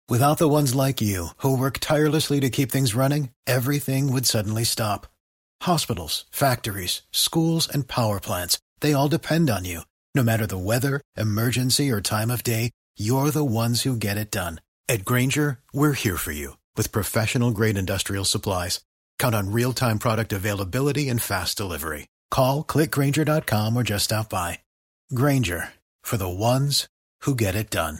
Without the ones like you, who work tirelessly to keep things running, everything would suddenly stop. Hospitals, factories, schools, and power plants, they all depend on you. No matter the weather, emergency, or time of day, you're the ones who get it done. At Grainger, we're here for you with professional-grade industrial supplies. Count on real-time product availability and fast delivery. Call, clickgrainger.com, or just stop by. Grainger, for the ones who get it done.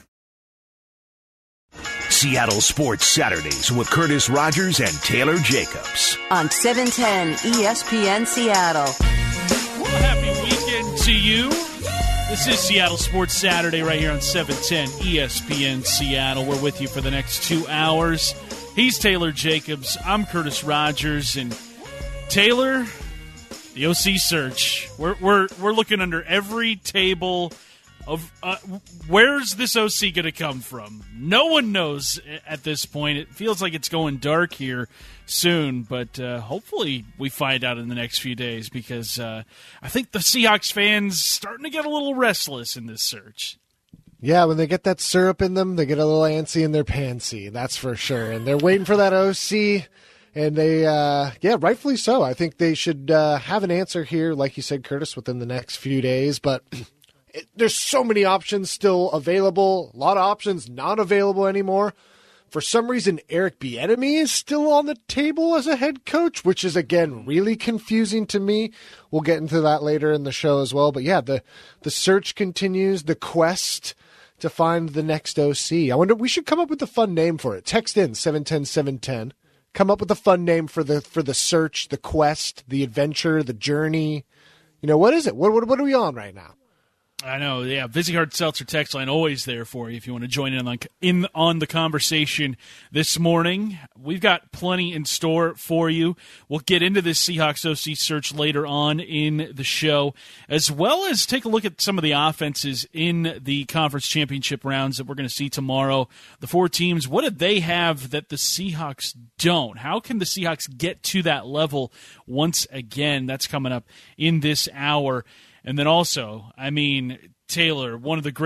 Seattle Sports Saturdays with Curtis Rogers and Taylor Jacobs. On 710 ESPN Seattle. Well, happy weekend to you. This is Seattle Sports Saturday right here on 710 ESPN Seattle. We're with you for the next 2 hours. He's Taylor Jacobs. I'm Curtis Rogers. And Taylor, the OC search. We're looking under every table of where's this OC going to come from? No one knows at this point. It feels like it's going dark here soon, but hopefully we find out in the next few days because I think the Seahawks fans starting to get a little restless in this search. Yeah, when they get that syrup in them, they get a little antsy in their pantsy, that's for sure. And they're waiting for that OC, and they, rightfully so. I think they should have an answer here, like you said, Curtis, within the next few days, but there's so many options still available, a lot of options not available anymore. For some reason, Eric Bieniemy is still on the table as a head coach, which is, again, really confusing to me. We'll get into that later in the show as well. But, yeah, the search continues, the quest to find the next OC. I wonder, we should come up with a fun name for it. Text in 710-710. Come up with a fun name for the search, the quest, the adventure, the journey. You know, what is it? What are we on right now? I know, yeah. Vizzy Hard Seltzer text line always there for you if you want to join in on the conversation this morning. We've got plenty in store for you. We'll get into this Seahawks OC search later on in the show, as well as take a look at some of the offenses in the conference championship rounds that we're going to see tomorrow. The four teams, what do they have that the Seahawks don't? How can the Seahawks get to that level once again? That's coming up in this hour. And then also, I mean, Taylor, one of the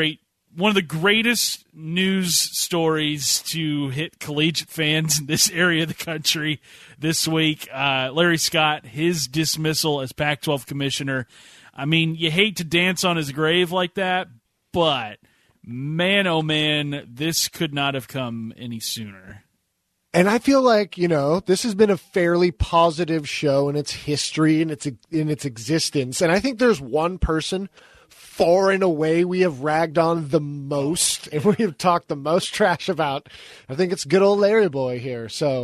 greatest news stories to hit collegiate fans in this area of the country this week. Larry Scott, his dismissal as Pac-12 commissioner. I mean, you hate to dance on his grave like that, but man, oh man, this could not have come any sooner. And I feel like, you know, this has been a fairly positive show in its history and in its existence. And I think there's one person far and away we have ragged on the most and we have talked the most trash about. I think it's good old Larry boy here. So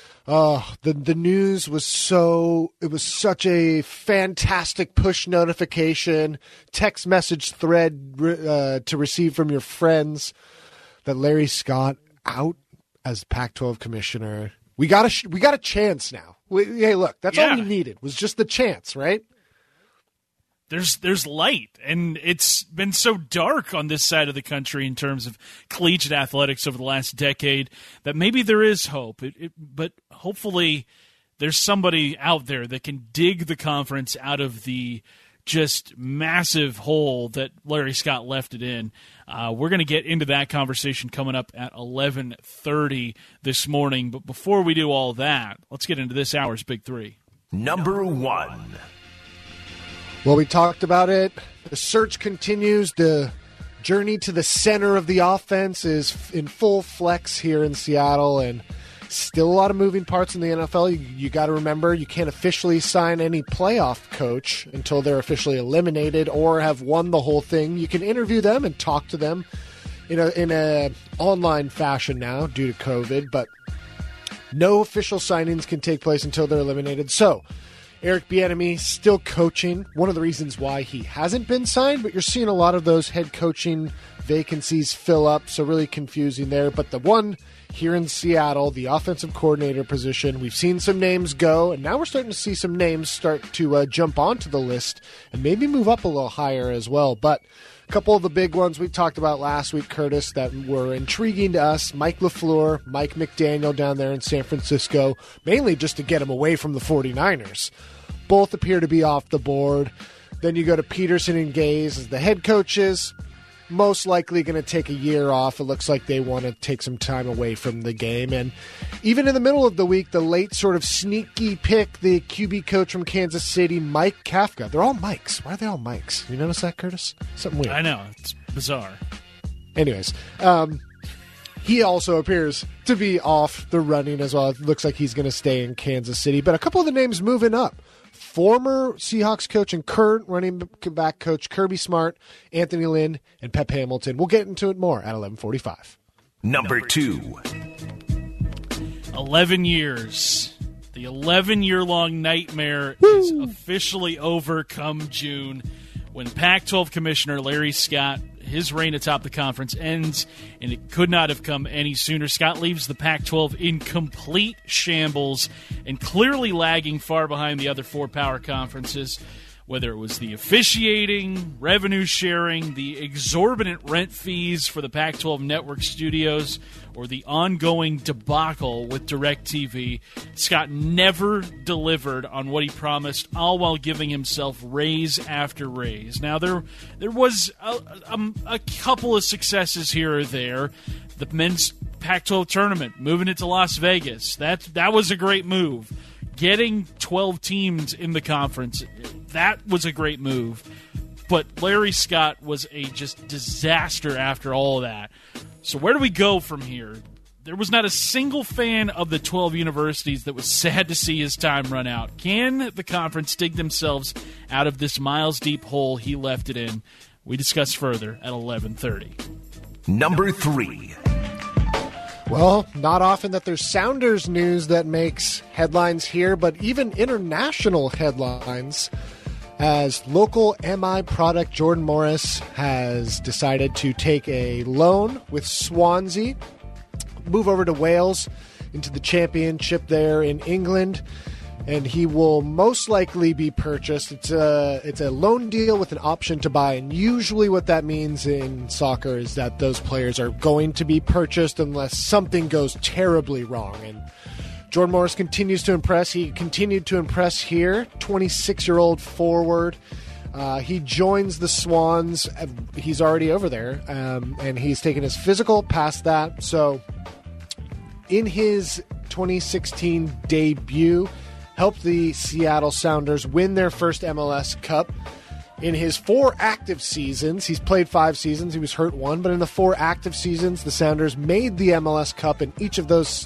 the news was such a fantastic push notification, text message thread to receive from your friends that Larry Scott out as Pac-12 commissioner. We got a chance now. Hey, look, that's all we needed was just the chance, right? There's light, and it's been so dark on this side of the country in terms of collegiate athletics over the last decade that maybe there is hope. But hopefully there's somebody out there that can dig the conference out of the just massive hole that Larry Scott left it in. We're going to get into that conversation coming up at 11:30 this morning. But before we do all that, let's get into this hour's Big Three. Number one. Well, we talked about it. The search continues. The journey to the center of the offense is in full flex here in Seattle, and still a lot of moving parts in the NFL. You got to remember, you can't officially sign any playoff coach until they're officially eliminated or have won the whole thing. You can interview them and talk to them in a online fashion now due to COVID, but no official signings can take place until they're eliminated. So Eric Bieniemy still coaching. One of the reasons why he hasn't been signed, but you're seeing a lot of those head coaching vacancies fill up, so really confusing there. But the one here in Seattle, the offensive coordinator position, we've seen some names go, and now we're starting to see some names start to jump onto the list and maybe move up a little higher as well. But a couple of the big ones we talked about last week, Curtis, that were intriguing to us: Mike LaFleur, Mike McDaniel down there in San Francisco, mainly just to get him away from the 49ers. Both appear to be off the board. Then you go to Peterson and Gaze as the head coaches. most likely going to take a year off. It looks like they want to take some time away from the game. And even in the middle of the week, the late sort of sneaky pick, the QB coach from Kansas City, Mike Kafka. They're all Mikes. Why are they all Mikes? You notice that, Curtis? Something weird. I know. It's bizarre. Anyways, he also appears to be off the running as well. It looks like he's going to stay in Kansas City. But a couple of the names moving up. Former Seahawks coach and current running back coach Kirby Smart, Anthony Lynn, and Pep Hamilton. We'll get into it more at 11:45. Number 2. 11 years. The 11-year-long nightmare is officially over come June when Pac-12 Commissioner Larry Scott, his reign atop the conference ends, and it could not have come any sooner. Scott leaves the Pac-12 in complete shambles and clearly lagging far behind the other 4 power conferences, whether it was the officiating, revenue sharing, the exorbitant rent fees for the Pac-12 network studios, or the ongoing debacle with DirecTV. Scott never delivered on what he promised, all while giving himself raise after raise. Now, there was a couple of successes here or there. The men's Pac-12 tournament, moving it to Las Vegas, that was a great move. Getting 12 teams in the conference, that was a great move. But Larry Scott was a just disaster after all of that. So where do we go from here? There was not a single fan of the 12 universities that was sad to see his time run out. Can the conference dig themselves out of this miles-deep hole he left it in? We discuss further at 11:30. Number 3. Well, not often that there's Sounders news that makes headlines here, but even international headlines, as local MI product Jordan Morris has decided to take a loan with Swansea, move over to Wales into the championship there in England, and he will most likely be purchased. It's a loan deal with an option to buy, and usually what that means in soccer is that those players are going to be purchased unless something goes terribly wrong. And Jordan Morris continues to impress. He continued to impress here. 26-year-old forward. He joins the Swans. He's already over there, and he's taken his physical past that. So in his 2016 debut, helped the Seattle Sounders win their first MLS Cup. In his 4 active seasons, he's played 5 seasons, he was hurt 1, but in the 4 active seasons, the Sounders made the MLS Cup in each of those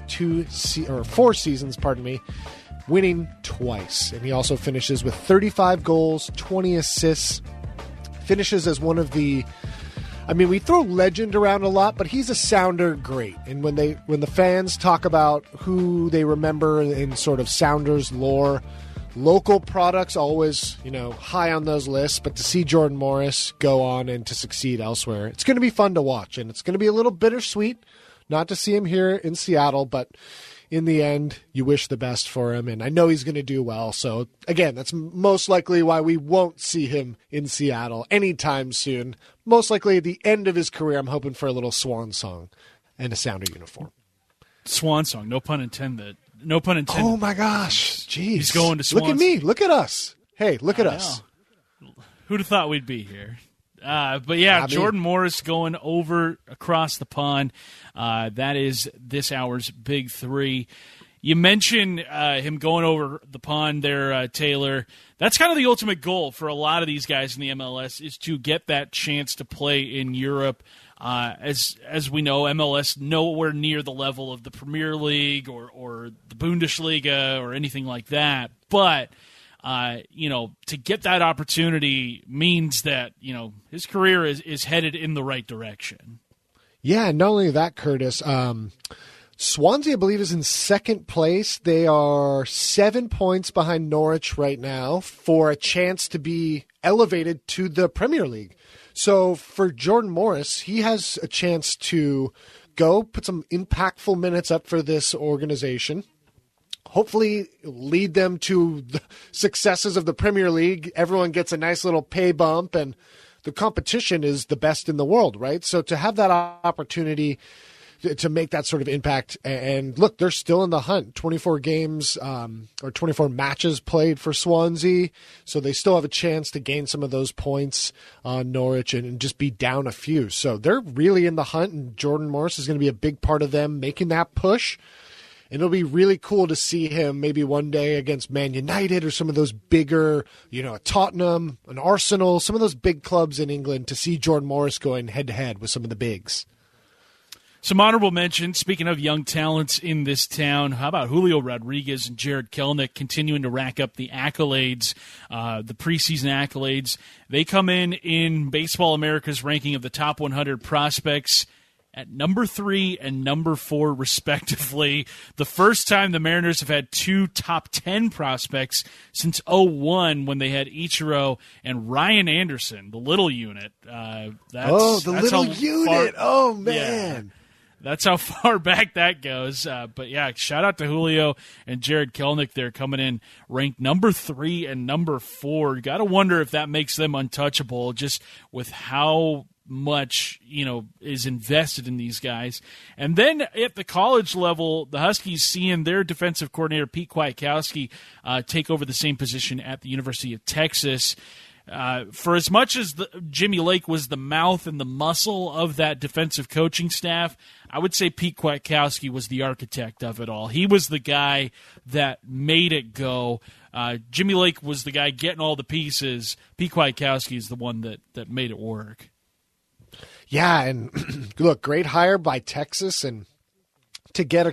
4 seasons, winning twice. And he also finishes with 35 goals, 20 assists, finishes as one of the... we throw legend around a lot, but he's a Sounder great. And when the fans talk about who they remember in sort of Sounders lore, local products always, high on those lists. But to see Jordan Morris go on and to succeed elsewhere, it's going to be fun to watch. And it's going to be a little bittersweet not to see him here in Seattle, but in the end, you wish the best for him, and I know he's going to do well. So, again, that's most likely why we won't see him in Seattle anytime soon. Most likely at the end of his career, I'm hoping for a little swan song and a Sounder uniform. Swan song, no pun intended. No pun intended. Oh, my gosh. Jeez. He's going to Swans. Look at me. Look at us. Hey, look at us. Who'd have thought we'd be here? But yeah, Jordan Morris going over across the pond. That is this hour's Big 3. You mentioned him going over the pond there, Taylor. That's kind of the ultimate goal for a lot of these guys in the MLS, is to get that chance to play in Europe. As we know, MLS nowhere near the level of the Premier League or the Bundesliga or anything like that. But to get that opportunity means that, his career is headed in the right direction. Yeah, and not only that, Curtis, Swansea, I believe, is in second place. They are 7 points behind Norwich right now for a chance to be elevated to the Premier League. So for Jordan Morris, he has a chance to go put some impactful minutes up for this organization. Hopefully lead them to the successes of the Premier League. Everyone gets a nice little pay bump, and the competition is the best in the world, right? So to have that opportunity, to make that sort of impact. And look, they're still in the hunt. 24 games or 24 matches played for Swansea, so they still have a chance to gain some of those points on Norwich and just be down a few. So they're really in the hunt, and Jordan Morris is going to be a big part of them making that push. And it'll be really cool to see him maybe one day against Man United or some of those bigger, Tottenham, an Arsenal, some of those big clubs in England, to see Jordan Morris going head-to-head with some of the bigs. Some honorable mentions, speaking of young talents in this town, how about Julio Rodriguez and Jared Kelnick continuing to rack up the accolades, the preseason accolades. They come in Baseball America's ranking of the top 100 prospects at number 3 and number 4, respectively. The first time the Mariners have had 2 top 10 prospects since 2001, when they had Ichiro and Ryan Anderson, the little unit. That's little unit. Oh, man. Yeah. That's how far back that goes. But, yeah, shout out to Julio and Jared Kelnick there, coming in ranked number 3 and number 4. You got to wonder if that makes them untouchable, just with how much is invested in these guys. And then at the college level, the Huskies seeing their defensive coordinator Pete Kwiatkowski take over the same position at the University of Texas. For as much as Jimmy Lake was the mouth and the muscle of that defensive coaching staff, I would say Pete Kwiatkowski was the architect of it all. He was the guy that made it go. Jimmy Lake was the guy getting all the pieces. Pete Kwiatkowski is the one that made it work. Yeah, and look, great hire by Texas, and to get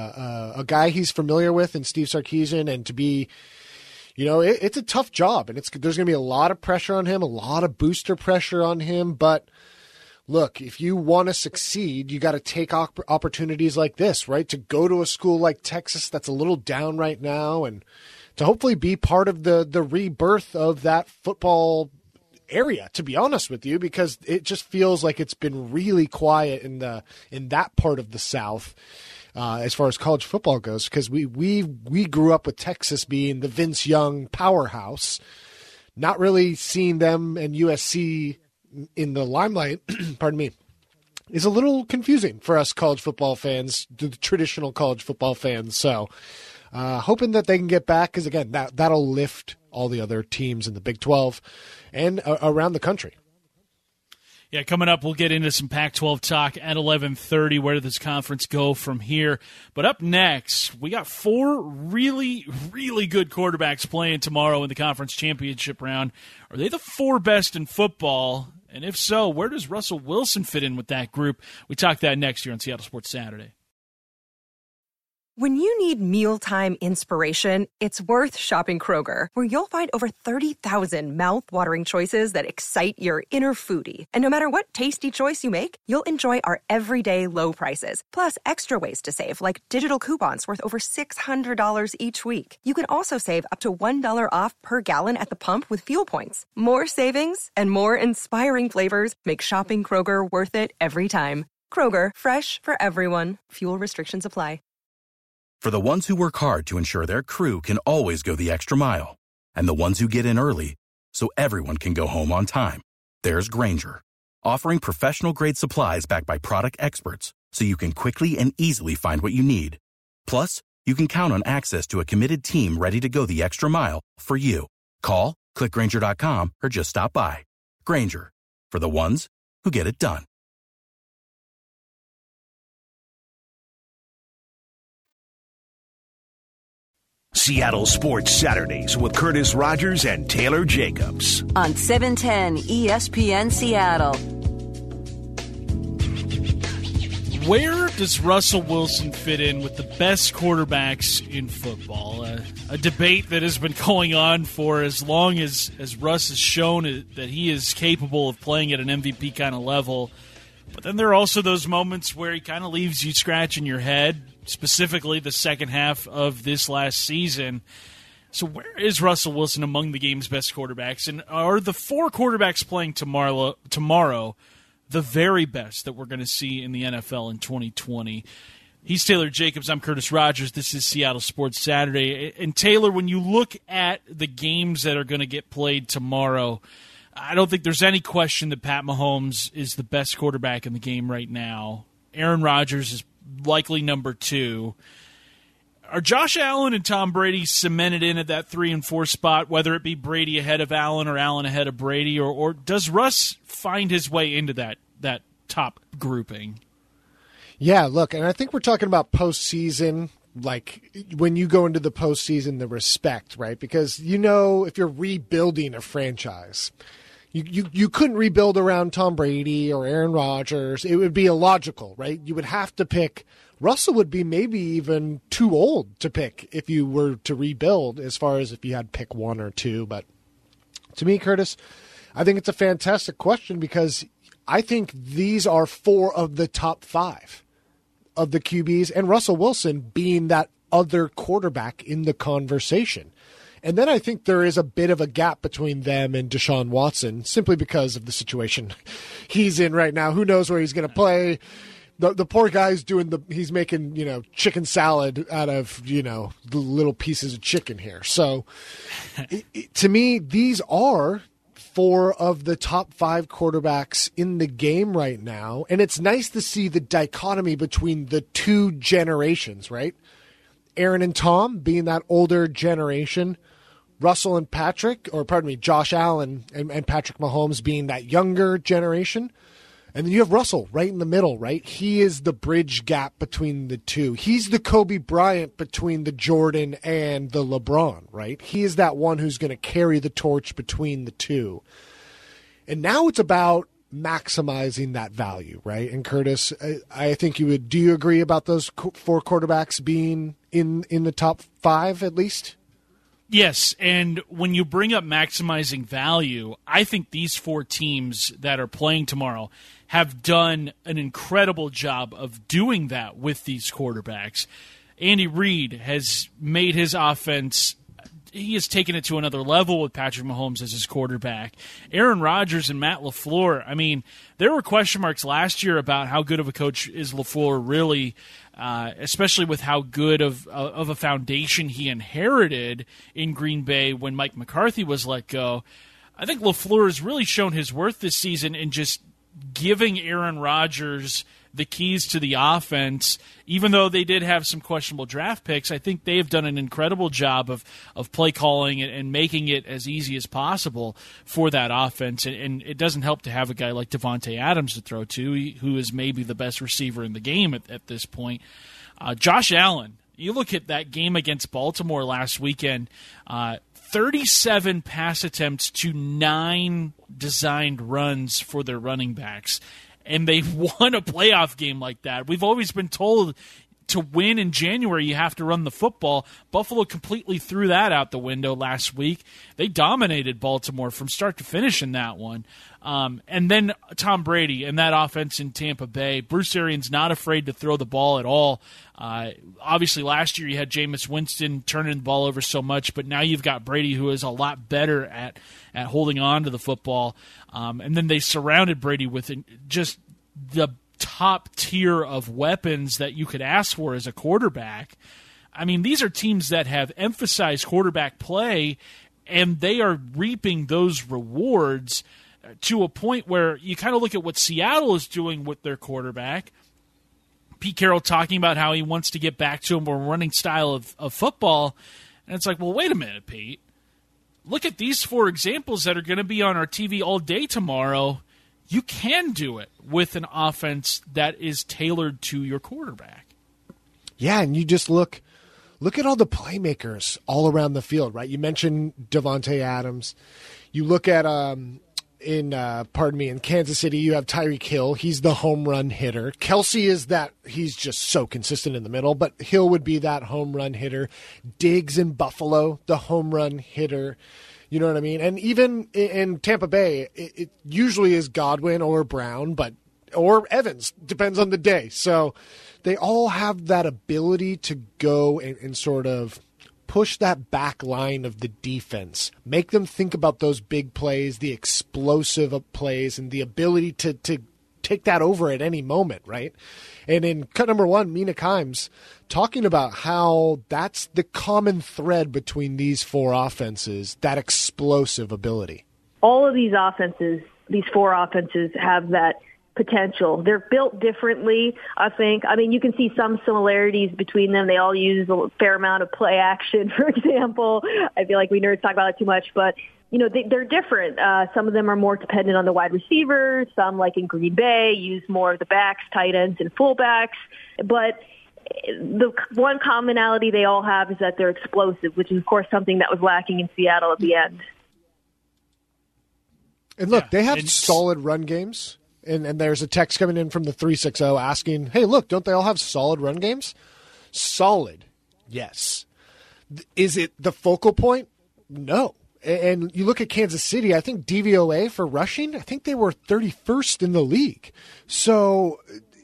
a guy he's familiar with in Steve Sarkisian, and to be, it's a tough job, and there's going to be a lot of pressure on him, a lot of booster pressure on him. But look, if you want to succeed, you got to take opportunities like this, right? To go to a school like Texas that's a little down right now, and to hopefully be part of the rebirth of that football area, to be honest with you, because it just feels like it's been really quiet in that part of the South as far as college football goes, because we grew up with Texas being the Vince Young powerhouse, not really seeing them and USC in the limelight pardon me, is a little confusing for us college football fans, the traditional college football fans. So hoping that they can get back, because again, that'll lift all the other teams in the Big 12 and around the country. Yeah, coming up, we'll get into some Pac-12 talk at 11:30. Where did this conference go from here? But up next, we got 4 really, really good quarterbacks playing tomorrow in the conference championship round. Are they the 4 best in football? And if so, where does Russell Wilson fit in with that group? We talk that next year on Seattle Sports Saturday. When you need mealtime inspiration, it's worth shopping Kroger, where you'll find over 30,000 mouth-watering choices that excite your inner foodie. And no matter what tasty choice you make, you'll enjoy our everyday low prices, plus extra ways to save, like digital coupons worth over $600 each week. You can also save up to $1 off per gallon at the pump with fuel points. More savings and more inspiring flavors make shopping Kroger worth it every time. Kroger, fresh for everyone. Fuel restrictions apply. For the ones who work hard to ensure their crew can always go the extra mile, and the ones who get in early so everyone can go home on time, there's Grainger, offering professional-grade supplies backed by product experts so you can quickly and easily find what you need. Plus, you can count on access to a committed team ready to go the extra mile for you. Call, click Grainger.com, or just stop by. Grainger, for the ones who get it done. Seattle Sports Saturdays with Curtis Rogers and Taylor Jacobs on 710 ESPN Seattle. Where does Russell Wilson fit in with the best quarterbacks in football? A debate that has been going on for as long as Russ has shown that he is capable of playing at an MVP kind of level. But then there are also those moments where he kind of leaves you scratching your head, specifically the second half of this last season. So where is Russell Wilson among the game's best quarterbacks? And are the 4 quarterbacks playing tomorrow the very best that we're going to see in the NFL in 2020? He's Taylor Jacobs. I'm Curtis Rogers. This is Seattle Sports Saturday. And Taylor, when you look at the games that are going to get played tomorrow, I don't think there's any question that Pat Mahomes is the best quarterback in the game right now. Aaron Rodgers is likely number 2. Are Josh Allen and Tom Brady cemented in at that 3 and 4 spot, whether it be Brady ahead of Allen or Allen ahead of Brady, or does Russ find his way into that top grouping? Yeah, look, and I think we're talking about postseason, like when you go into the postseason, the respect, right? Because, if you're rebuilding a franchise, you couldn't rebuild around Tom Brady or Aaron Rodgers. It would be illogical, right? You would have to pick. Russell would be maybe even too old to pick if you were to rebuild, as far as if you had to pick 1 or 2. But to me, Curtis, I think it's a fantastic question, because I think these are 4 of the top 5 of the QBs, and Russell Wilson being that other quarterback in the conversation. And then I think there is a bit of a gap between them and Deshaun Watson, simply because of the situation he's in right now. Who knows where he's going to play? The poor guy's he's making, chicken salad out of, the little pieces of chicken here. So to me, these are 4 of the top 5 quarterbacks in the game right now. And it's nice to see the dichotomy between the 2 generations, right? Aaron and Tom being that older generation, Russell and Josh Allen and Patrick Mahomes being that younger generation. And then you have Russell right in the middle, right? He is the bridge gap between the 2. He's the Kobe Bryant between the Jordan and the LeBron, right? He is that one who's going to carry the torch between the 2. And now it's about maximizing that value, right? And Curtis, I think do you agree about those 4 quarterbacks being in the top 5 at least? Yes, and when you bring up maximizing value, I think these 4 teams that are playing tomorrow have done an incredible job of doing that with these quarterbacks. Andy Reid has made his offense, he has taken it to another level with Patrick Mahomes as his quarterback. Aaron Rodgers and Matt LaFleur, there were question marks last year about how good of a coach is LaFleur really, especially with how good of a foundation he inherited in Green Bay when Mike McCarthy was let go. I think LaFleur has really shown his worth this season in just giving Aaron Rodgers the keys to the offense. Even though they did have some questionable draft picks, I think they have done an incredible job of play calling and making it as easy as possible for that offense. And it doesn't help to have a guy like Davante Adams to throw to, who is maybe the best receiver in the game at this point. Josh Allen, you look at that game against Baltimore last weekend, 37 pass attempts to 9 designed runs for their running backs. And they won a playoff game like that. We've always been told to win in January, you have to run the football. Buffalo completely threw that out the window last week. They dominated Baltimore from start to finish in that one. And then Tom Brady and that offense in Tampa Bay. Bruce Arians not afraid to throw the ball at all. Obviously, last year you had Jameis Winston turning the ball over so much, but now you've got Brady, who is a lot better at holding on to the football. And then they surrounded Brady with just the top tier of weapons that you could ask for as a quarterback. These are teams that have emphasized quarterback play, and they are reaping those rewards to a point where you kind of look at what Seattle is doing with their quarterback. Pete Carroll talking about how he wants to get back to a more running style of football. And it's like, well, wait a minute, Pete. Look at these 4 examples that are going to be on our TV all day tomorrow. You can do it with an offense that is tailored to your quarterback. Yeah, and you just look at all the playmakers all around the field, right? You mentioned Davante Adams. You look at in Kansas City, you have Tyreek Hill. He's the home run hitter. Kelsey he's just so consistent in the middle, but Hill would be that home run hitter. Diggs in Buffalo, the home run hitter. You know what I mean? And even in Tampa Bay, it usually is Godwin or Brown, or Evans, depends on the day. So they all have that ability to go and sort of push that back line of the defense, make them think about those big plays, the explosive plays, and the ability to take that over at any moment, right? And in cut number 1, Mina Kimes talking about how that's the common thread between these 4 offenses, that explosive ability. All of these offenses, these 4 offenses, have that potential. They're built differently, I think. I mean, you can see some similarities between them. They all use a fair amount of play action, for example. I feel like we nerds talk about it too much, but they're different. Some of them are more dependent on the wide receivers. Some, like in Green Bay, use more of the backs, tight ends, and fullbacks. But the one commonality they all have is that they're explosive, which is, of course, something that was lacking in Seattle at the end. And look, they have solid run games. And there's a text coming in from the 360 asking, hey, look, don't they all have solid run games? Solid, yes. Is it the focal point? No. And you look at Kansas City, I think DVOA for rushing, I think they were 31st in the league. So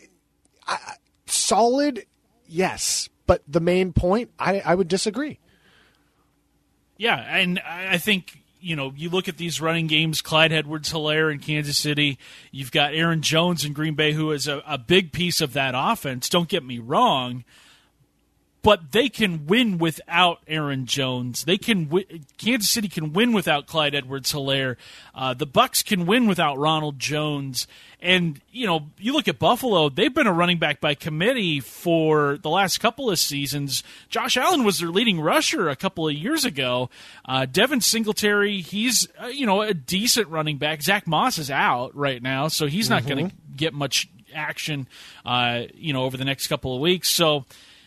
solid, yes. But the main point, I would disagree. Yeah, and I think, you look at these running games, Clyde Edwards-Helaire in Kansas City. You've got Aaron Jones in Green Bay, who is a big piece of that offense. Don't get me wrong. But they can win without Aaron Jones. Kansas City can win without Clyde Edwards-Helaire. The Bucs can win without Ronald Jones. And, you look at Buffalo, they've been a running back by committee for the last couple of seasons. Josh Allen was their leading rusher a couple of years ago. Devin Singletary, he's, a decent running back. Zach Moss is out right now, so he's not going to get much action, over the next couple of weeks. So,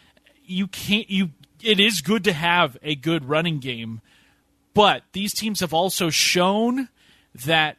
it is good to have a good running game, but these teams have also shown that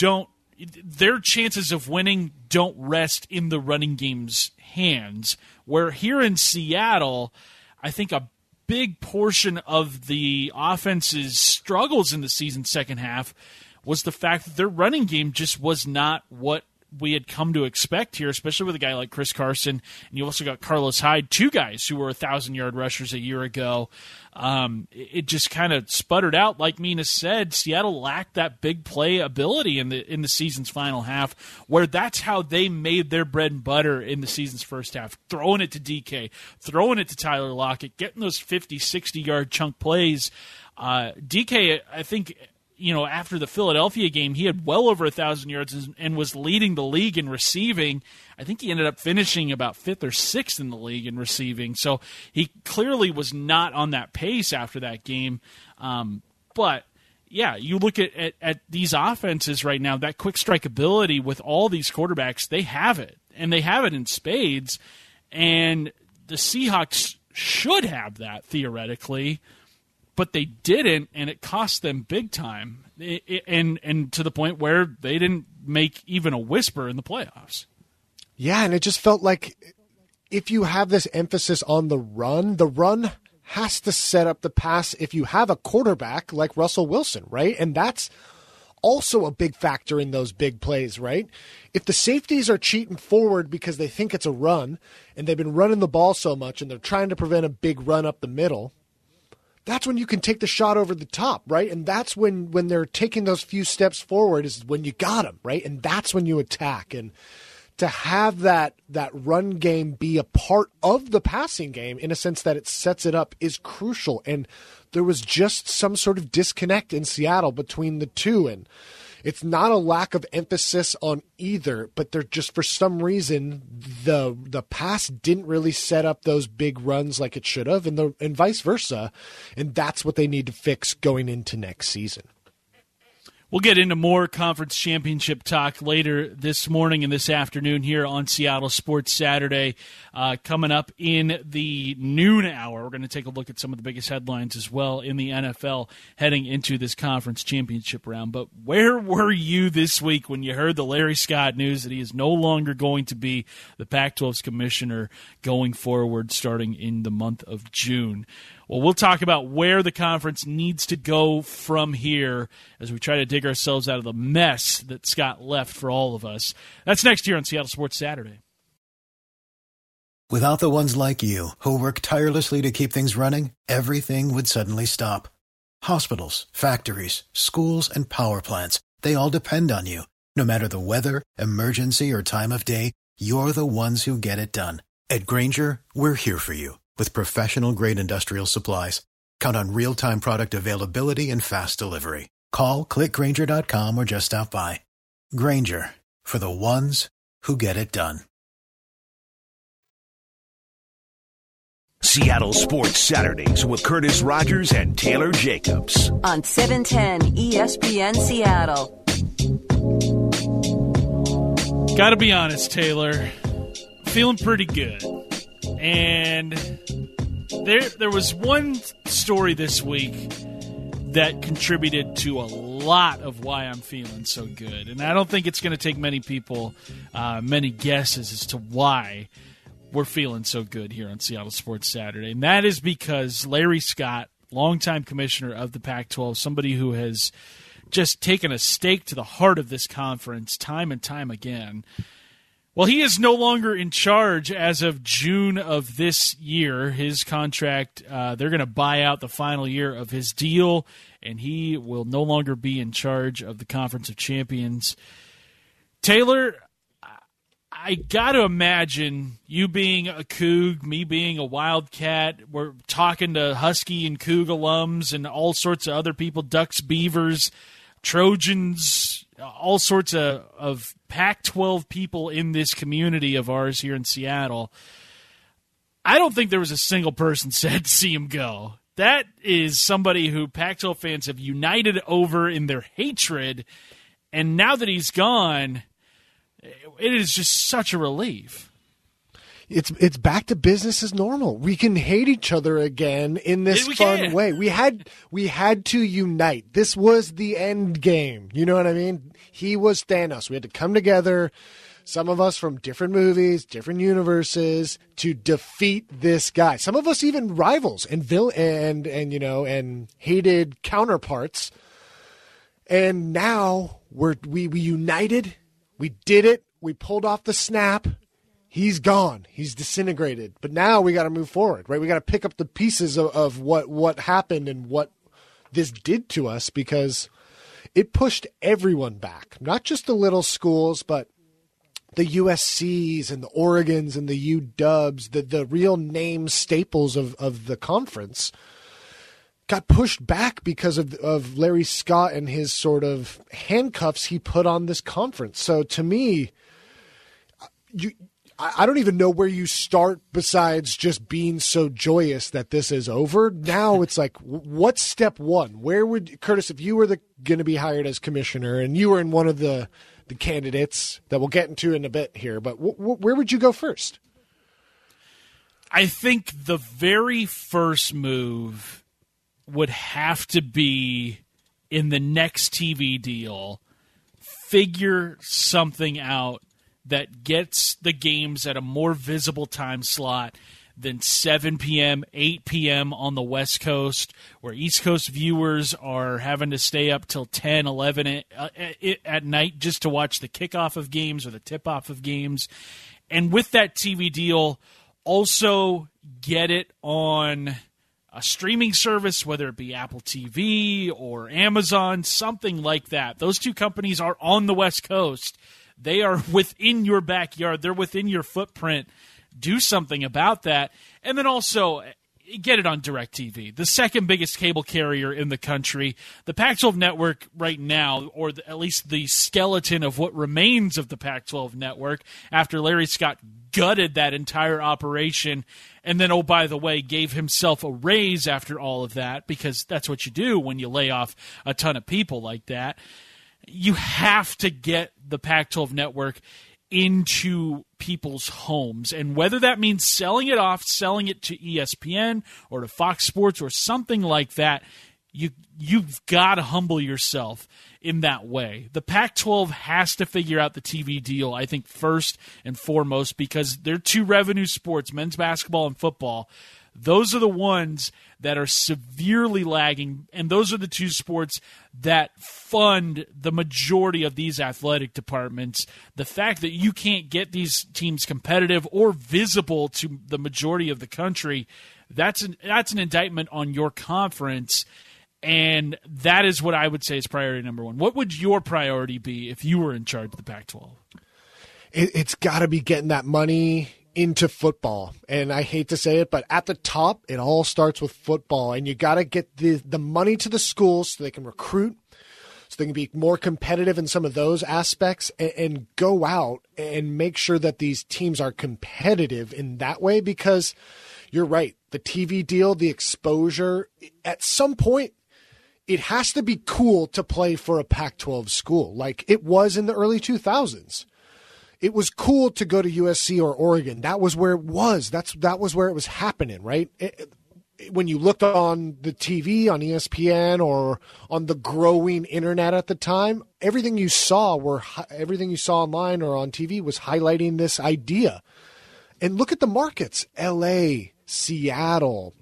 their chances of winning don't rest in the running game's hands. Where here in Seattle, I think a big portion of the offense's struggles in the season second half was the fact that their running game just was not what we had come to expect here, especially with a guy like Chris Carson. And you also got Carlos Hyde, two guys who were 1,000-yard rushers a year ago. It just kind of sputtered out. Like Mina said, Seattle lacked that big play ability in the season's final half, where that's how they made their bread and butter in the season's first half, throwing it to DK, throwing it to Tyler Lockett, getting those 50, 60-yard chunk plays. DK, I think, after the Philadelphia game, he had well over 1,000 yards and was leading the league in receiving. I think he ended up finishing about 5th or 6th in the league in receiving. So he clearly was not on that pace after that game. But, yeah, you look at these offenses right now, that quick strike ability with all these quarterbacks, they have it. And they have it in spades. And the Seahawks should have that, theoretically. But they didn't, and it cost them big time, and to the point where they didn't make even a whisper in the playoffs. Yeah, and it just felt like if you have this emphasis on the run has to set up the pass if you have a quarterback like Russell Wilson, right? And that's also a big factor in those big plays, right? If the safeties are cheating forward because they think it's a run, and they've been running the ball so much, and they're trying to prevent a big run up the middle, that's when you can take the shot over the top, right? And that's when they're taking those few steps forward is when you got them, right? And that's when you attack. And to have that run game be a part of the passing game in a sense that it sets it up is crucial. And there was just some sort of disconnect in Seattle between the two. And it's not a lack of emphasis on either, but they're just, for some reason, the pass didn't really set up those big runs like it should have, and vice versa. And that's what they need to fix going into next season. We'll get into more conference championship talk later this morning and this afternoon here on Seattle Sports Saturday. Coming up in the noon hour, we're going to take a look at some of the biggest headlines as well in the NFL heading into this conference championship round. But where were you this week when you heard the Larry Scott news that he is no longer going to be the Pac-12's commissioner going forward starting in the month of June? Well, we'll talk about where the conference needs to go from here as we try to dig ourselves out of the mess that Scott left for all of us. That's next year on Seattle Sports Saturday. Without the ones like you, who work tirelessly to keep things running, everything would suddenly stop. Hospitals, factories, schools, and power plants, they all depend on you. No matter the weather, emergency, or time of day, you're the ones who get it done. At Grainger, we're here for you with professional-grade industrial supplies. Count on real-time product availability and fast delivery. Call, click Grainger.com, or just stop by. Grainger, for the ones who get it done. Seattle Sports Saturdays with Curtis Rogers and Taylor Jacobs on 710 ESPN Seattle. Gotta be honest, Taylor. Feeling pretty good. And there was one story this week that contributed to a lot of why I'm feeling so good. And I don't think it's going to take many people, many guesses as to why we're feeling so good here on Seattle Sports Saturday. And that is because Larry Scott, longtime commissioner of the Pac-12, somebody who has just taken a stake to the heart of this conference time and time again. Well, he is no longer in charge as of June of this year. His contract, they're going to buy out the final year of his deal, and he will no longer be in charge of the Conference of Champions. Taylor, I got to imagine you being a Coug, me being a Wildcat. We're talking to Husky and Coug alums and all sorts of other people, Ducks, Beavers, Trojans, all sorts of Pac-12 people in this community of ours here in Seattle. I don't think there was a single person said see him go. That is somebody who Pac-12 fans have united over in their hatred, and now that he's gone, it is just such a relief. It's back to business as normal. We can hate each other again in this fun way. We had to unite. This was the end game. You know what I mean? He was Thanos. We had to come together, some of us from different movies, different universes, to defeat this guy. Some of us even rivals and hated counterparts. And now we united. We did it. We pulled off the snap. He's gone. He's disintegrated. But now we got to move forward, right? We got to pick up the pieces of what happened and what this did to us, because it pushed everyone back, not just the little schools, but the USCs and the Oregons and the UWs, the real name staples of the conference, got pushed back because of Larry Scott and his sort of handcuffs he put on this conference. So to me, I don't even know where you start besides just being so joyous that this is over. Now it's like, what's step one? Where would, Curtis, if you were going to be hired as commissioner and you were in one of the candidates that we'll get into in a bit here, but where would you go first? I think the very first move would have to be in the next TV deal, figure something out that gets the games at a more visible time slot than 7 p.m., 8 p.m. on the West Coast, where East Coast viewers are having to stay up till 10, 11 at night just to watch the kickoff of games or the tip-off of games. And with that TV deal, also get it on a streaming service, whether it be Apple TV or Amazon, something like that. Those two companies are on the West Coast. They are within your backyard. They're within your footprint. Do something about that. And then also get it on DirecTV, the second biggest cable carrier in the country. The Pac-12 network right now, or at least the skeleton of what remains of the Pac-12 network after Larry Scott gutted that entire operation and then, oh, by the way, gave himself a raise after all of that, because that's what you do when you lay off a ton of people like that. You have to get the Pac-12 network into people's homes. And whether that means selling it off, selling it to ESPN or to Fox Sports or something like that, you've got to humble yourself in that way. The Pac-12 has to figure out the TV deal, I think, first and foremost, because they're two revenue sports, men's basketball and football. Those are the ones that are severely lagging, and those are the two sports that fund the majority of these athletic departments. The fact that you can't get these teams competitive or visible to the majority of the country, that's an indictment on your conference, and that is what I would say is priority number one. What would your priority be if you were in charge of the Pac-12? It's got to be getting that money into football. And I hate to say it, but at the top, it all starts with football. And you got to get the money to the schools so they can recruit, so They can be more competitive in some of those aspects and go out and make sure that these teams are competitive in that way, because you're right. The TV deal, the exposure, at some point, it has to be cool to play for a Pac-12 school like it was in the early 2000s. It was cool to go to USC or Oregon. That was where it was. That was where it was happening, right? When you looked on the TV, on ESPN, or on the growing internet at the time, everything you saw online or on TV was highlighting this idea. And look at the markets: LA, Seattle,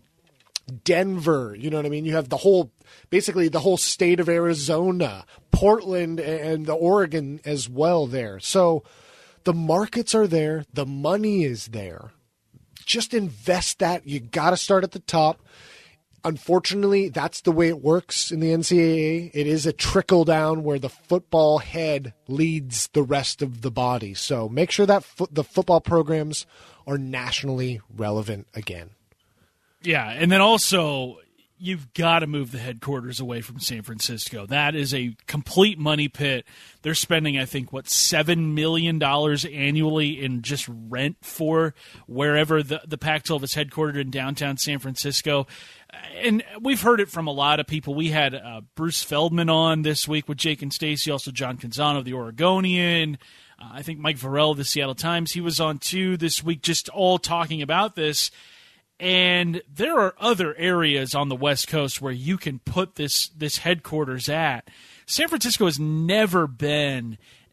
Denver. You know what I mean? You have basically the whole state of Arizona, Portland, and the Oregon as well there. So the markets are there. The money is there. Just invest that. You got to start at the top. Unfortunately, that's the way it works in the NCAA. It is a trickle down where the football head leads the rest of the body. So make sure that the football programs are nationally relevant again. Yeah, and then also you've got to move the headquarters away from San Francisco. That is a complete money pit. They're spending, I think, $7 million annually in just rent for wherever the Pac-12 is headquartered in downtown San Francisco. And we've heard it from a lot of people. We had Bruce Feldman on this week with Jake and Stacy, also John Canzano of the Oregonian. I think Mike Varell of the Seattle Times, he was on too this week, just all talking about this. And there are other areas on the West Coast where you can put this headquarters at. San Francisco has never been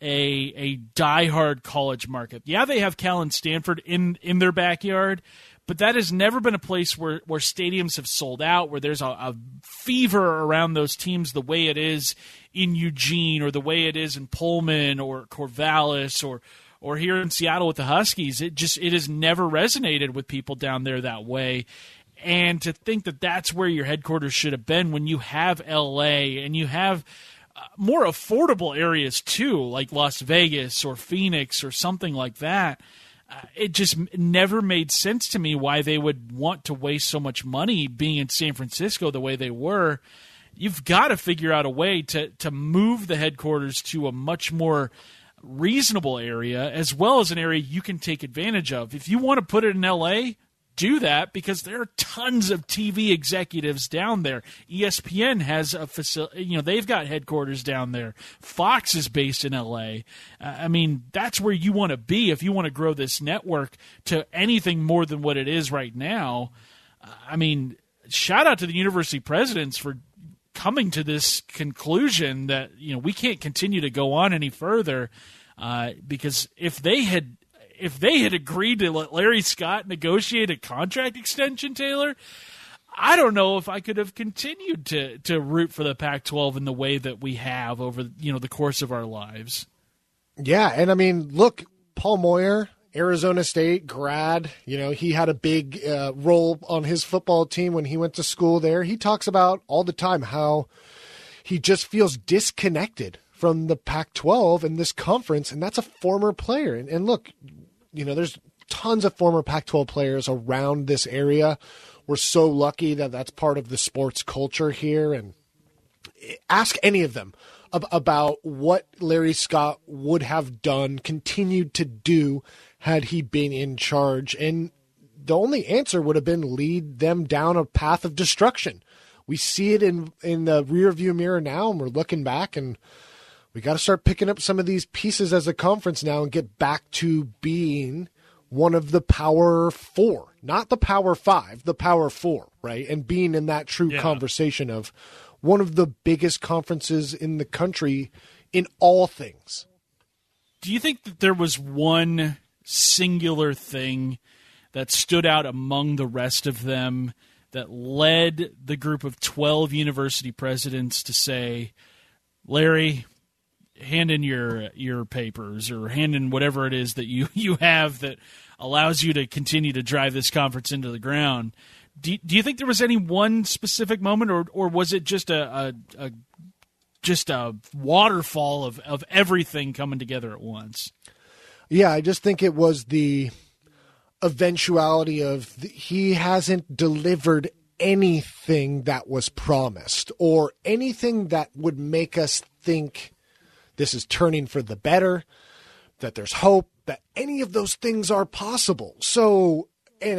a diehard college market. Yeah, they have Cal and Stanford in their backyard, but that has never been a place where stadiums have sold out, where there's a fever around those teams the way it is in Eugene or the way it is in Pullman or Corvallis or here in Seattle with the Huskies. It has never resonated with people down there that way. And to think that that's where your headquarters should have been when you have L.A. and you have more affordable areas too, like Las Vegas or Phoenix or something like that, it just never made sense to me why they would want to waste so much money being in San Francisco the way they were. You've got to figure out a way to move the headquarters to a much more reasonable area, as well as an area you can take advantage of. If you want to put it in LA, do that, because there are tons of TV executives down there. ESPN has a facility, they've got headquarters down there. Fox is based in LA. I mean, that's where you want to be if you want to grow this network to anything more than what it is right now. I mean, shout out to the university presidents for coming to this conclusion that we can't continue to go on any further, because if they had agreed to let Larry Scott negotiate a contract extension, Taylor, I don't know if I could have continued to root for the Pac-12 in the way that we have over the course of our lives. Yeah, and I mean, look, Paul Moyer, Arizona State grad, he had a big role on his football team when he went to school there. He talks about all the time how he just feels disconnected from the Pac-12 and this conference, and that's a former player. And look, there's tons of former Pac-12 players around this area. We're so lucky that that's part of the sports culture here. And ask any of them about what Larry Scott would have done, continued to do, had he been in charge. And the only answer would have been lead them down a path of destruction. We see it in the rearview mirror now, and we're looking back, and we got to start picking up some of these pieces as a conference now and get back to being one of the Power Four, not the Power Five, the Power Four, right? And being in that true conversation of one of the biggest conferences in the country in all things. Do you think that there was one singular thing that stood out among the rest of them that led the group of 12 university presidents to say, Larry, hand in your papers, or hand in whatever it is that you have that allows you to continue to drive this conference into the ground? Do you think there was any one specific moment, or was it just a waterfall of everything coming together at once? Yeah, I just think it was the eventuality of he hasn't delivered anything that was promised or anything that would make us think this is turning for the better, that there's hope, that any of those things are possible. So,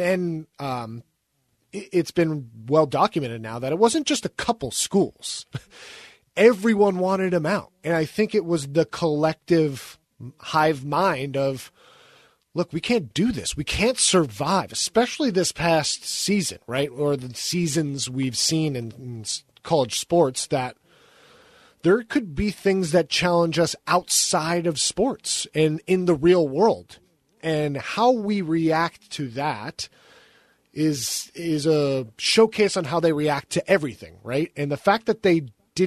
it's been well documented now that it wasn't just a couple schools. Everyone wanted him out. And I think it was the collective hive mind of, look, we can't do this. We can't survive, especially this past season, right? Or the seasons we've seen in college sports, that there could be things that challenge us outside of sports and in the real world. And how we react to that is a showcase on how they react to everything, right? And the fact that they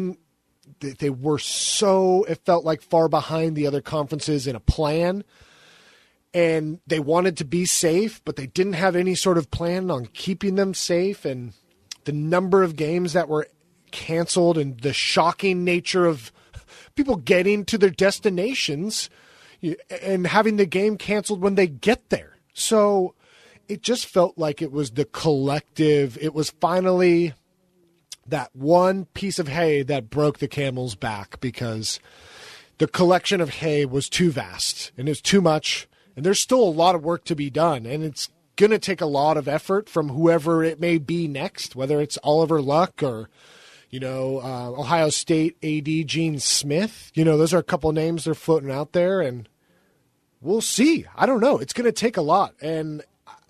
were so, it felt like, far behind the other conferences in a plan, and they wanted to be safe, but they didn't have any sort of plan on keeping them safe, and the number of games that were canceled and the shocking nature of people getting to their destinations and having the game canceled when they get there. So it just felt like it was the collective. It was finally that one piece of hay that broke the camel's back, because the collection of hay was too vast and it was too much. And there's still a lot of work to be done. And it's going to take a lot of effort from whoever it may be next, whether it's Oliver Luck or, Ohio State AD Gene Smith. Those are a couple of names they're floating out there, and we'll see. I don't know. It's going to take a lot. And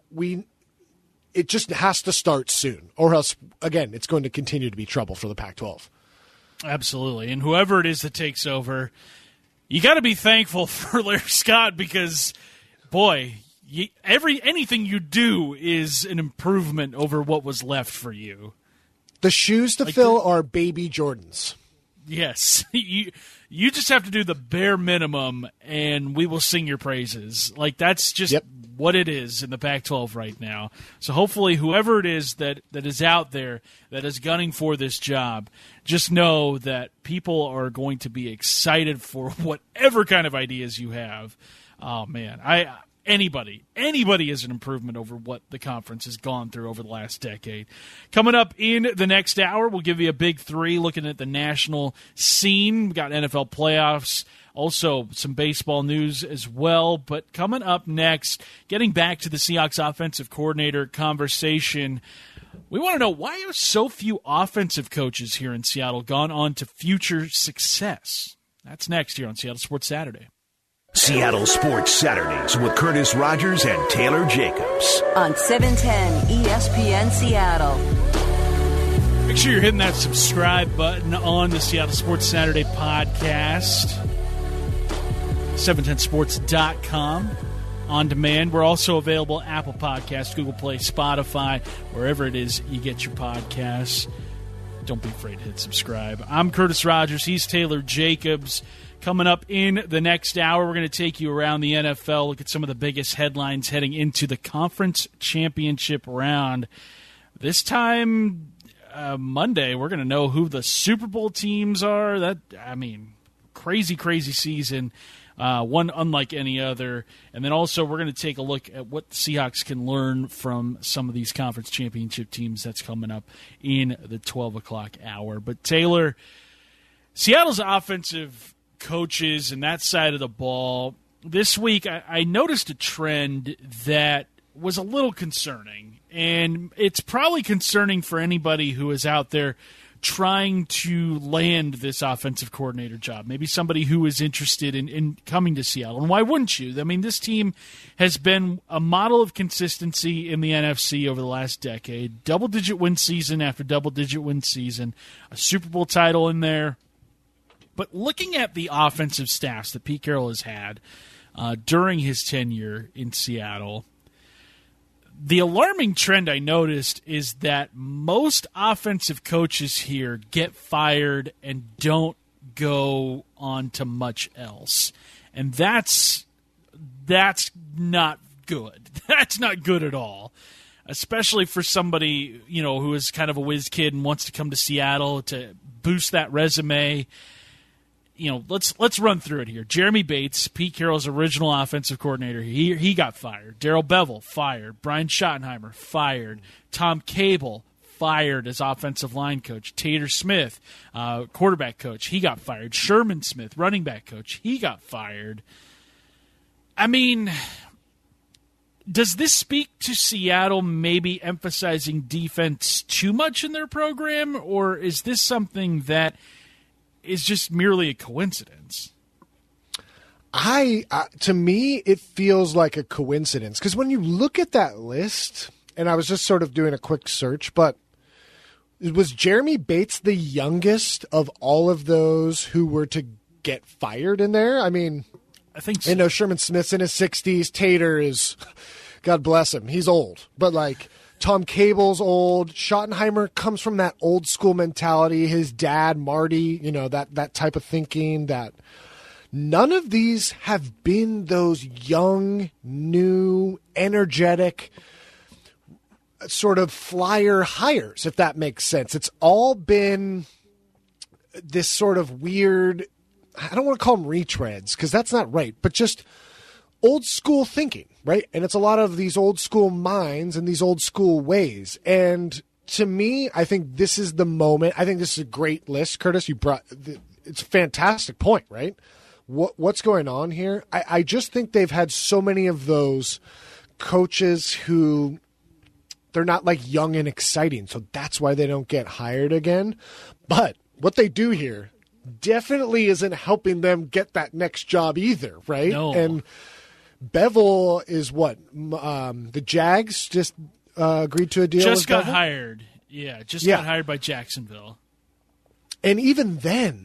it just has to start soon, or else, again, it's going to continue to be trouble for the Pac-12. Absolutely. And whoever it is that takes over, you got to be thankful for Larry Scott, because, boy, anything you do is an improvement over what was left for you. The shoes to fill are baby Jordans. Yes. You just have to do the bare minimum, and we will sing your praises. That's just what it is in the Pac-12 right now. So hopefully whoever it is that is out there that is gunning for this job, just know that people are going to be excited for whatever kind of ideas you have. Oh, man. Anybody is an improvement over what the conference has gone through over the last decade. Coming up in the next hour, we'll give you a big three looking at the national scene. We got NFL playoffs, also some baseball news as well. But coming up next, getting back to the Seahawks offensive coordinator conversation, we want to know, why are so few offensive coaches here in Seattle gone on to future success? That's next here on Seattle Sports Saturday. Seattle Sports Saturdays with Curtis Rogers and Taylor Jacobs on 710 ESPN Seattle. Make sure you're hitting that subscribe button on the Seattle Sports Saturday podcast. 710sports.com on demand. We're also available Apple Podcasts, Google Play, Spotify, wherever it is you get your podcasts. Don't be afraid to hit subscribe. I'm Curtis Rogers. He's Taylor Jacobs. Coming up in the next hour, we're going to take you around the NFL, look at some of the biggest headlines heading into the conference championship round. This time, Monday, we're going to know who the Super Bowl teams are. Crazy, crazy season, one unlike any other. And then also we're going to take a look at what the Seahawks can learn from some of these conference championship teams that's coming up in the 12 o'clock hour. But, Taylor, Seattle's offensive coaches and that side of the ball, this week I noticed a trend that was a little concerning, and it's probably concerning for anybody who is out there trying to land this offensive coordinator job, maybe somebody who is interested in coming to Seattle. And why wouldn't you? I mean, this team has been a model of consistency in the NFC over the last decade, double-digit win season after double-digit win season, a Super Bowl title in there. But looking at the offensive staffs that Pete Carroll has had during his tenure in Seattle, the alarming trend I noticed is that most offensive coaches here get fired and don't go on to much else. And that's not good. That's not good at all, especially for somebody, who is kind of a whiz kid and wants to come to Seattle to boost that resume. Let's run through it here. Jeremy Bates, Pete Carroll's original offensive coordinator, he got fired. Darrell Bevell, fired. Brian Schottenheimer, fired. Tom Cable, fired as offensive line coach. Tater Smith, quarterback coach, he got fired. Sherman Smith, running back coach, he got fired. I mean, does this speak to Seattle maybe emphasizing defense too much in their program, or is this something that is just merely a coincidence? To me, it feels like a coincidence, because when you look at that list, and I was just sort of doing a quick search, but was Jeremy Bates the youngest of all of those who were to get fired in there? I mean, I think so. I know Sherman Smith's in his 60s. Tater is, God bless him, he's old. But, like, Tom Cable's old. Schottenheimer comes from that old school mentality. His dad, Marty, that type of thinking. That none of these have been those young, new, energetic, sort of flyer hires, if that makes sense. It's all been this sort of weird, I don't want to call them retreads because that's not right, but just old school thinking, right? And it's a lot of these old school minds and these old school ways. And to me, I think this is the moment. I think this is a great list, Curtis. It's a fantastic point, right? What's going on here? I just think they've had so many of those coaches who they're not like young and exciting. So that's why they don't get hired again. But what they do here definitely isn't helping them get that next job either, right? No. And Bevel is what? The Jags just agreed to a deal Just with got Bevel? hired. Yeah, got hired by Jacksonville. And even then,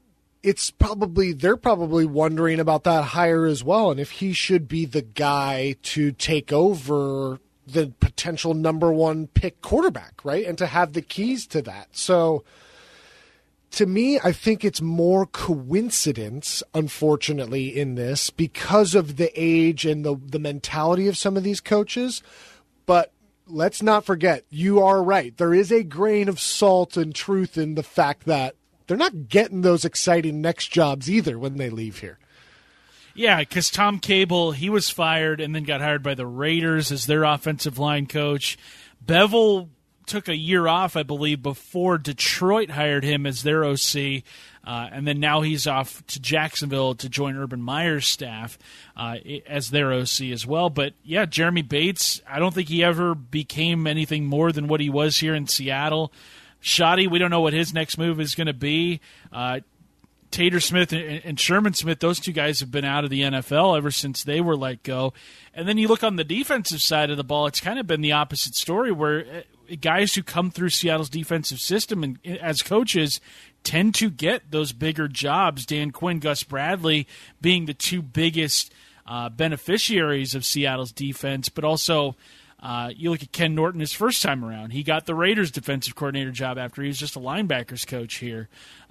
they're probably wondering about that hire as well, and if he should be the guy to take over the potential number one pick quarterback, right? And to have the keys to that. So to me, I think it's more coincidence, unfortunately, in this because of the age and the mentality of some of these coaches. But let's not forget, you are right. There is a grain of salt and truth in the fact that they're not getting those exciting next jobs either when they leave here. Yeah, because Tom Cable, he was fired and then got hired by the Raiders as their offensive line coach. Bevel took a year off, I believe, before Detroit hired him as their OC, and then now he's off to Jacksonville to join Urban Meyer's staff as their OC as well. But, yeah, Jeremy Bates, I don't think he ever became anything more than what he was here in Seattle. Shoddy, we don't know what his next move is going to be. Tater Smith and Sherman Smith, those two guys have been out of the NFL ever since they were let go. And then you look on the defensive side of the ball, it's kind of been the opposite story where guys who come through Seattle's defensive system and as coaches tend to get those bigger jobs. Dan Quinn, Gus Bradley being the two biggest beneficiaries of Seattle's defense, but also you look at Ken Norton his first time around. He got the Raiders defensive coordinator job after he was just a linebackers coach here.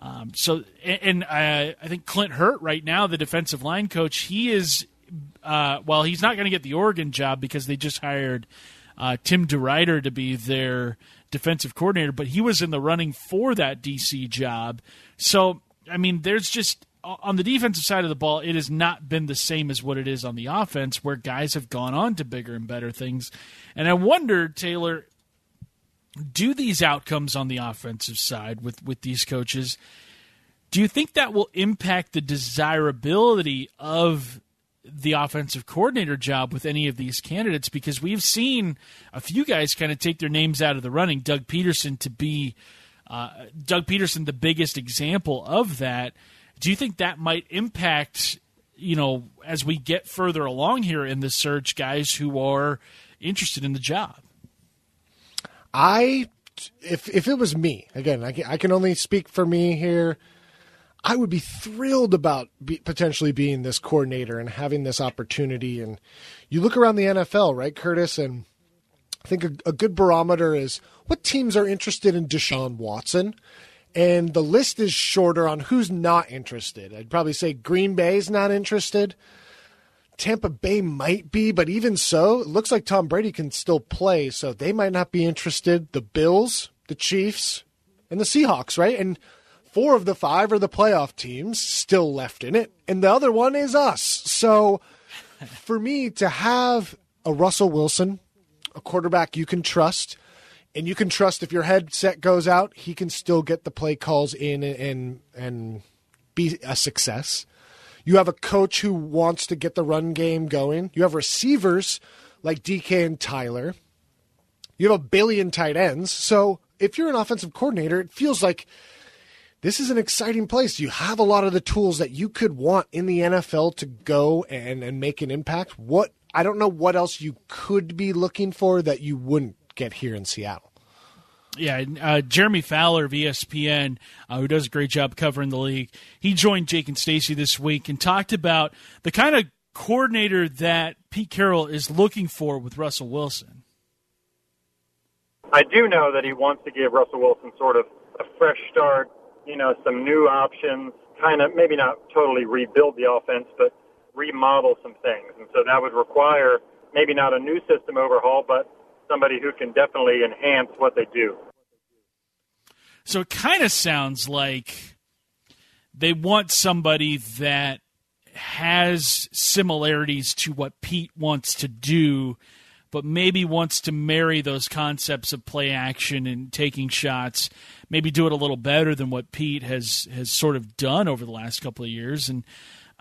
I think Clint Hurt right now, the defensive line coach, he is he's not going to get the Oregon job because they just hired Tim DeRuyter to be their defensive coordinator, but he was in the running for that DC job. So, I mean, there's just on the defensive side of the ball, it has not been the same as what it is on the offense, where guys have gone on to bigger and better things. And I wonder, Taylor, do these outcomes on the offensive side with these coaches, do you think that will impact the desirability of the offensive coordinator job with any of these candidates? Because we've seen a few guys kind of take their names out of the running, Doug Peterson the biggest example of that. Do you think that might impact, as we get further along here in the search, guys who are interested in the job? If it was me, again, I can only speak for me here, I would be thrilled about potentially being this coordinator and having this opportunity. And you look around the NFL, right, Curtis, and I think a good barometer is what teams are interested in Deshaun Watson. And the list is shorter on who's not interested. I'd probably say Green Bay's not interested. Tampa Bay might be, but even so, it looks like Tom Brady can still play, so they might not be interested. The Bills, the Chiefs, and the Seahawks, right? And 4 of the 5 are the playoff teams still left in it, and the other one is us. So for me to have a Russell Wilson, a quarterback you can trust, And you can trust if your headset goes out, he can still get the play calls in and be a success. You have a coach who wants to get the run game going. You have receivers like DK and Tyler. You have a billion tight ends. So if you're an offensive coordinator, it feels like this is an exciting place. You have a lot of the tools that you could want in the NFL to go and make an impact. I don't know what else you could be looking for that you wouldn't get here in Seattle. Yeah, Jeremy Fowler of ESPN, who does a great job covering the league, he joined Jake and Stacey this week and talked about the kind of coordinator that Pete Carroll is looking for with Russell Wilson. I do know that he wants to give Russell Wilson sort of a fresh start, some new options, kind of maybe not totally rebuild the offense, but remodel some things. And so that would require maybe not a new system overhaul, but somebody who can definitely enhance what they do. So it kind of sounds like they want somebody that has similarities to what Pete wants to do, but maybe wants to marry those concepts of play action and taking shots, maybe do it a little better than what Pete has sort of done over the last couple of years. And,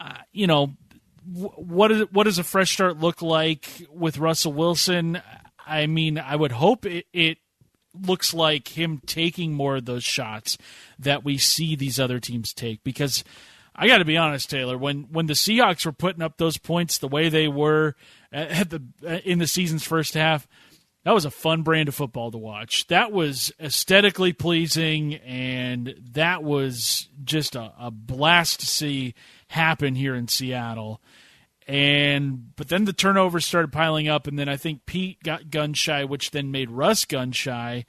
what does a fresh start look like with Russell Wilson? I mean, I would hope it looks like him taking more of those shots that we see these other teams take. Because I got to be honest, Taylor, when the Seahawks were putting up those points the way they were in the season's first half, that was a fun brand of football to watch. That was aesthetically pleasing, and that was just a blast to see happen here in Seattle. But then the turnovers started piling up, and then I think Pete got gun shy, which then made Russ gun shy.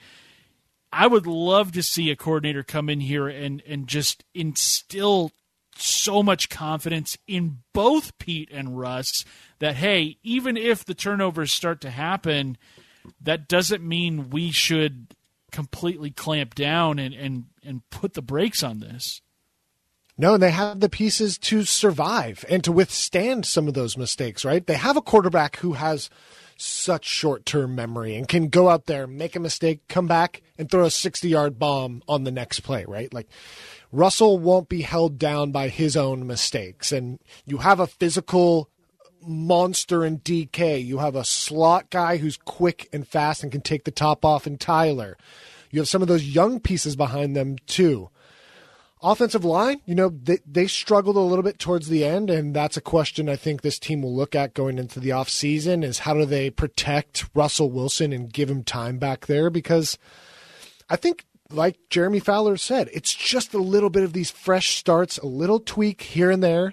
I would love to see a coordinator come in here and just instill so much confidence in both Pete and Russ that, hey, even if the turnovers start to happen, that doesn't mean we should completely clamp down and put the brakes on this. No, they have the pieces to survive and to withstand some of those mistakes, right? They have a quarterback who has such short-term memory and can go out there, make a mistake, come back, and throw a 60-yard bomb on the next play, right? Like, Russell won't be held down by his own mistakes. And you have a physical monster in DK. You have a slot guy who's quick and fast and can take the top off in Tyler. You have some of those young pieces behind them, too. Offensive line, they struggled a little bit towards the end, and that's a question I think this team will look at going into the offseason is how do they protect Russell Wilson and give him time back there? Because I think, like Jeremy Fowler said, it's just a little bit of these fresh starts, a little tweak here and there.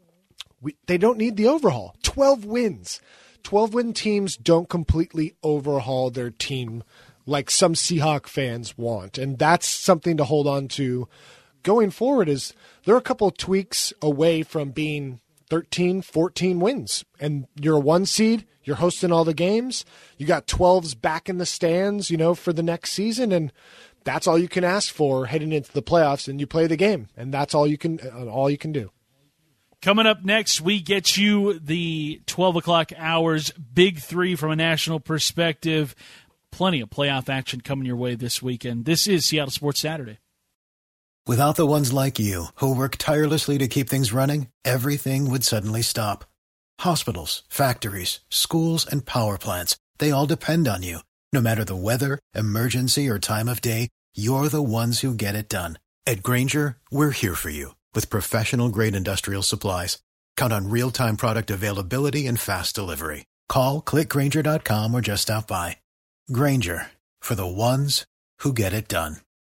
They don't need the overhaul. 12 wins. 12-win teams don't completely overhaul their team like some Seahawk fans want, and that's something to hold on to going forward. Is there are a couple of tweaks away from being 13, 14 wins, and you're a 1 seed, you're hosting all the games, you got 12s back in the stands, for the next season, and that's all you can ask for heading into the playoffs, and you play the game, and that's all you can do. Coming up next, we get you the 12 o'clock hours Big Three from a national perspective. Plenty of playoff action coming your way this weekend. This is Seattle Sports Saturday. Without the ones like you, who work tirelessly to keep things running, everything would suddenly stop. Hospitals, factories, schools, and power plants, they all depend on you. No matter the weather, emergency, or time of day, you're the ones who get it done. At Grainger, we're here for you with professional-grade industrial supplies. Count on real-time product availability and fast delivery. Call, click Grainger.com, or just stop by. Grainger, for the ones who get it done.